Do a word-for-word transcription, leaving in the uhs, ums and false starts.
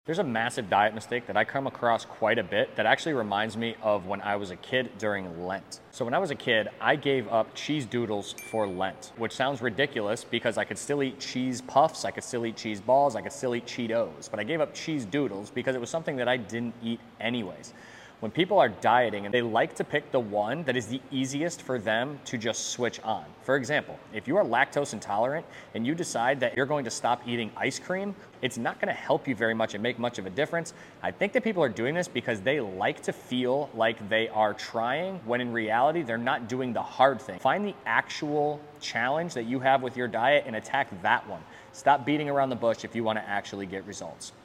There's a massive diet mistake that I come across quite a bit that actually reminds me of when I was a kid during Lent. So when I was a kid, I gave up cheese doodles for Lent, which sounds ridiculous because I could still eat cheese puffs, I could still eat cheese balls, I could still eat Cheetos, but I gave up cheese doodles because it was something that I didn't eat anyways. When people are dieting, and they like to pick the one that is the easiest for them to just switch on. For example, if you are lactose intolerant and you decide that you're going to stop eating ice cream, it's not going to help you very much and make much of a difference. I think that people are doing this because they like to feel like they are trying, when in reality, they're not doing the hard thing. Find the actual challenge that you have with your diet and attack that one. Stop beating around the bush if you want to actually get results.